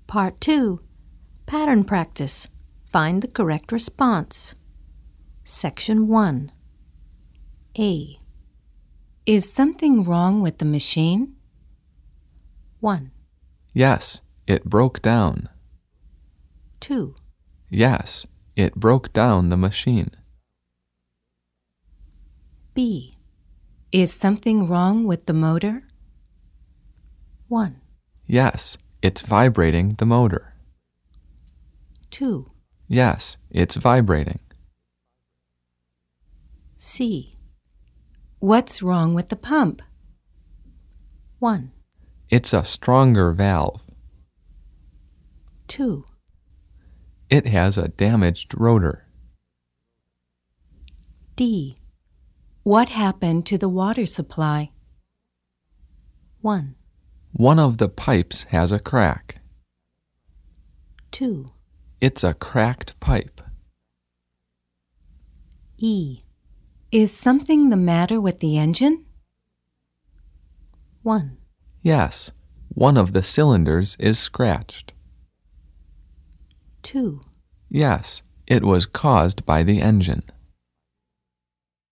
Part 2. Pattern practice. Find the correct response. Section 1. A. Is something wrong with the machine? 1. Yes, it broke down. 2. Yes, it broke down the machine. B. Is something wrong with the motor? 1. Yes, it's vibrating the motor. 2. Yes, it's vibrating. C. What's wrong with the pump? 1. It's a stronger valve. 2. It has a damaged rotor. D. What happened to the water supply? 1. One of the pipes has a crack. 2. It's a cracked pipe. E. Is something the matter with the engine? 1. Yes, one of the cylinders is scratched. 2. Yes, it was caused by the engine.